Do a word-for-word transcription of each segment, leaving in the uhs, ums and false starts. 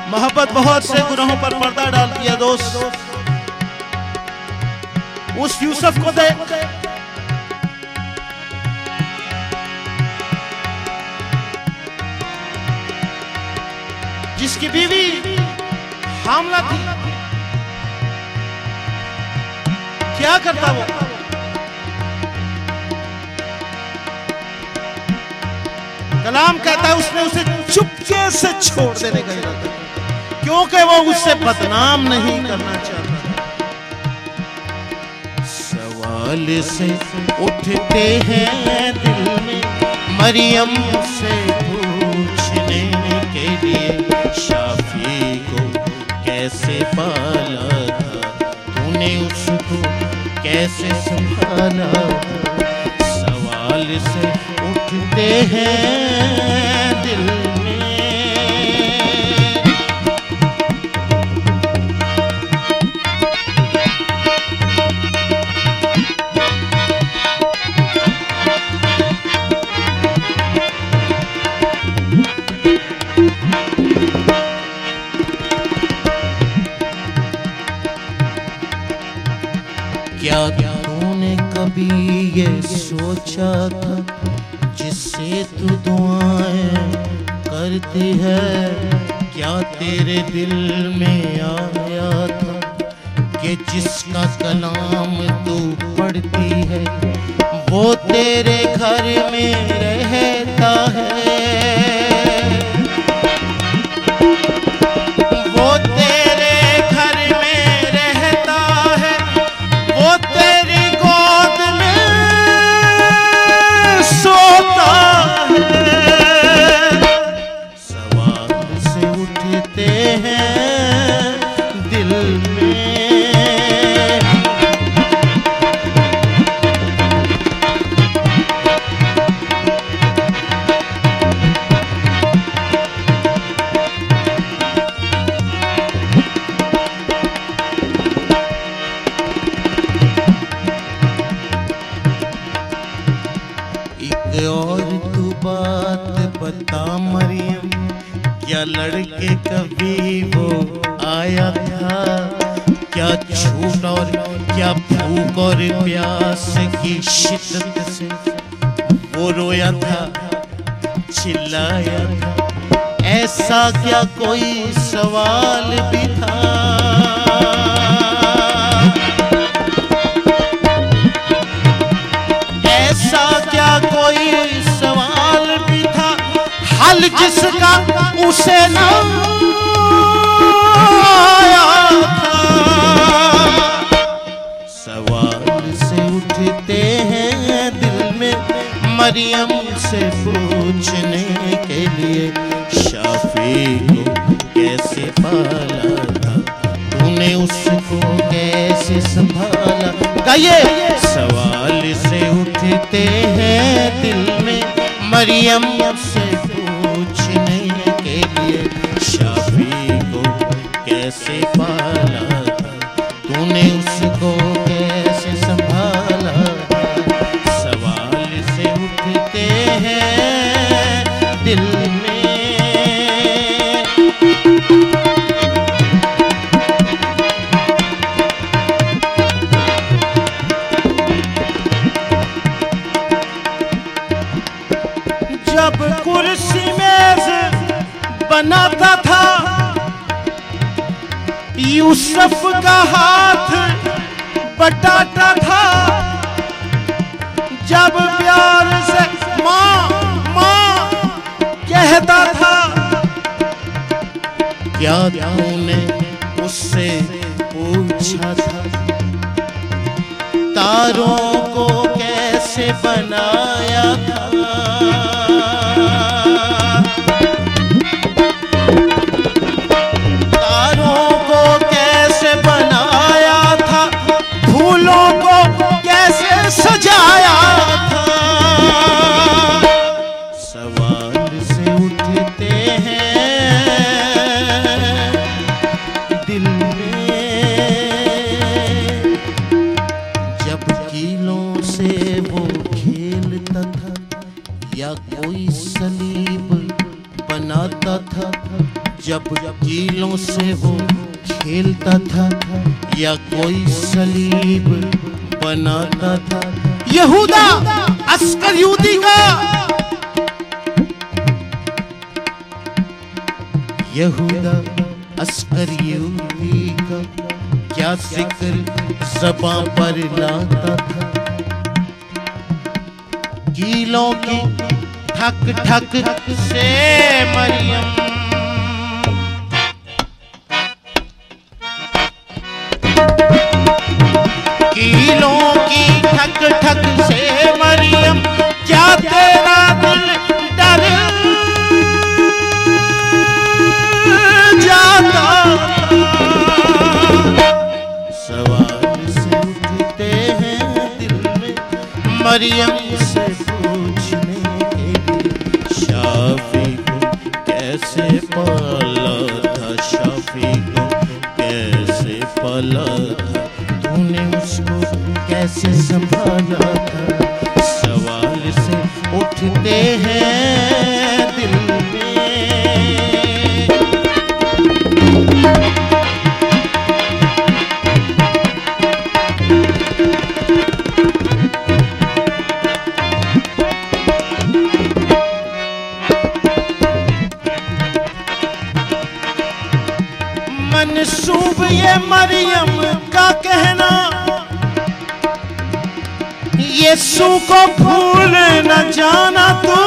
मोहब्बत बहुत से गुनाहों पर पर्दा डालती है दोस्त। उस यूसुफ को दे जिसकी बीवी हामला थी, क्या करता वो? कलाम कहता है उसने उसे चुपके से छोड़ देने का इरादा, क्योंकि वो उससे बदनाम नहीं करना चाहता। सवाल से उठते हैं दिल में मरियम से पूछने के लिए, शाफी को कैसे पाला था तूने, उसको कैसे संभाला। सवाल से उठते हैं दिल में। क्या तूने कभी ये सोचा था जिससे तू दुआएं करती है, क्या तेरे दिल में आया था कि जिसका कलाम तू पढ़ती है वो तेरे घर में रहता है, वो तेरे घर में रहता है, वो तेरी गोद में सोता है। सवाल से उठते हैं दिल में। और तू बात बता मरियम, क्या लड़के कभी वो आया था, क्या झूठ और क्या भूख और प्यास की शिद्दत से वो रोया था, चिल्लाया था, ऐसा क्या कोई सवाल भी था। कोई सवाल भी था, हल जिसका उसे ना आया था। सवाल से उठते हैं दिल में मरियम से पूछने के लिए, शाफी को कैसे पाला था तूने, उसको कैसे संभाला। गाइए। सवाल से उठते हैं दिल में मरियम से पूछने के लिए, शाफी को कैसे पाला था तूने, उसको कैसे संभाला। सवाल से उठते हैं दिल में। जब कुर्सी मेज बनाता था यूसुफ का हाथ बटाता था, जब प्यार से माँ माँ कहता था, क्या तूने उससे पूछा था तारों को कैसे बनाया था। तारों को कैसे बनाया था, फूलों को कैसे सजाया था। सवाल से उठते हैं दिल में, जब कीलों से वो खेलता था या कोई सलीब बनाता था, जब कीलों से वो खेलता था या कोई सलीब बनाता था। यहूदा अस्करियोती का यहूदा अस्करियोती का क्या जिक्र ज़बां पर लाता था। कीलों की ठक ठक से मरियम कीलों की ठक ठक से मरियम क्या तेरा दिल डर जाता। सवाल से उठते हैं दिल में मरियम से पूछने के लिए, शाफी को कैसे पाला था, शाफी को कैसे पाला था, तूने उसको कैसे संभाला था। सवाल से उठते हैं दिल में। मनसूब ये मरियम का कहना, यीशु को भूल न जाना तू,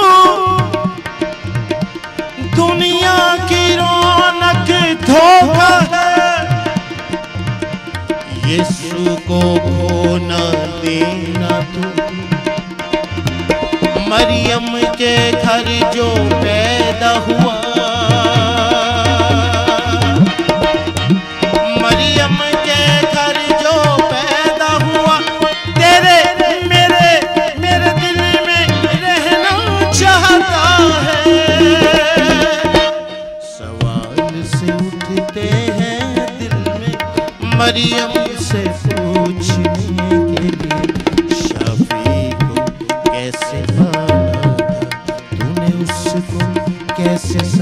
दुनिया की रौनक धोखा है, यीशु को खो न देना तू। मरियम के घर जो पैदा हुआ, मरियम के घर जो पैदा हुआ, तेरे मेरे मेरे दिल में रहना चाहता है। सवाल से उठते हैं दिल में मरियम से पूछने के लिए, शाफी को कैसे पाला था, तूने उसको कैसे